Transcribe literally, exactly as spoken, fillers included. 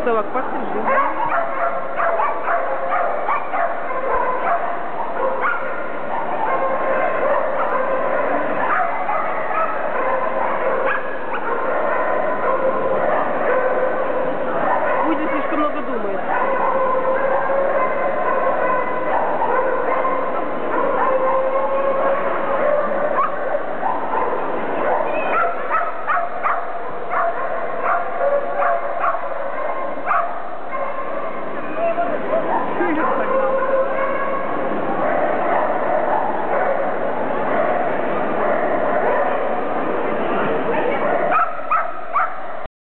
Совок, подержи. Будет слишком много думает. Thank you.